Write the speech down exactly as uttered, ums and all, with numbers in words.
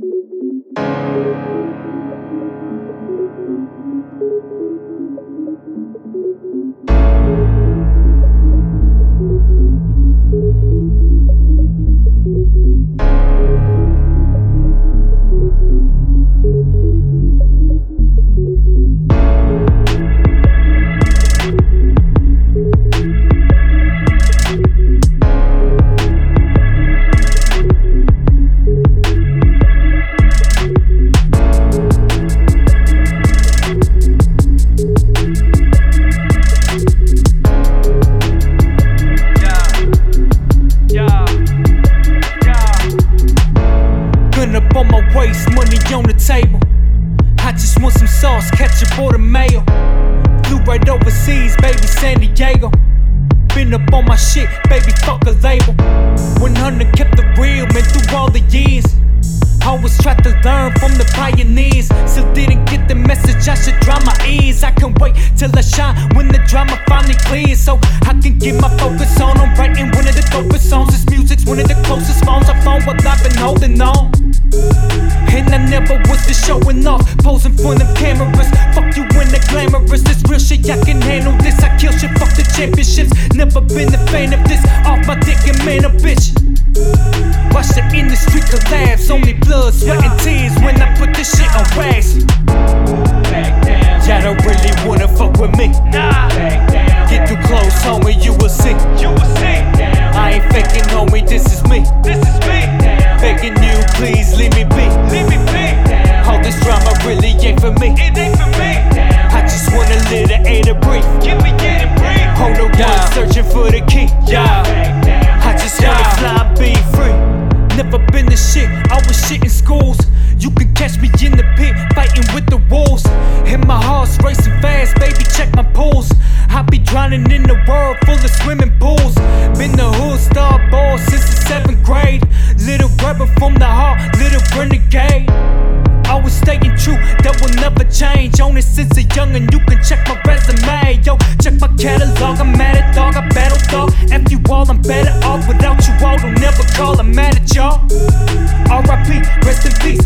Up on my waist, money on the table. I just want some sauce, ketchup or the mayo. Flew right overseas, baby, San Diego. Been up on my shit, baby, fuck a label. one hundred kept the real, man, through all the years. Always tried to learn from the pioneers. Still didn't get the message, I should dry my ears. I can wait till I shine when the drama finally clears, so I can get my focus on. I'm writing one of the dopest songs. This music's one of the closest phones I've flown while I've been holding on. And I never was just showing off, posing for them cameras. Fuck you and the glamorous, this real shit, I can handle this. I kill shit, fuck the championships. Never been a fan of this, off my dick and man a bitch. Watch the industry collapse, only blood, sweat and tears when I put this shit on wax. Y'all don't really wanna fuck with me. Nah. Get too close, homie, you will see. You will see. I ain't faking, homie, this is me. This is me. Begging you, please leave me be. Leave me be. All this drama really ain't for me. It ain't for me. I just want a little air to breathe. Give me air to breathe. Hold on, yeah. One searching for the key. Yeah. I just wanna yeah. fly and be free. Never been the shit, I was shit in schools. You can catch me in the pit, fighting with the wolves. And my heart's racing fast, baby, check my pulse. I be drowning in the world full of swimming pools. Been the hood star boy since the seventh grade. Little rebel from the heart, little renegade. Always staying true, that will never change. On it since a youngin', you can check my resume. Yo, check my catalog, I'm mad at dog, I battle dog. F you all, I'm better off without you all. Don't never call, I'm mad at y'all. R I P, rest in peace,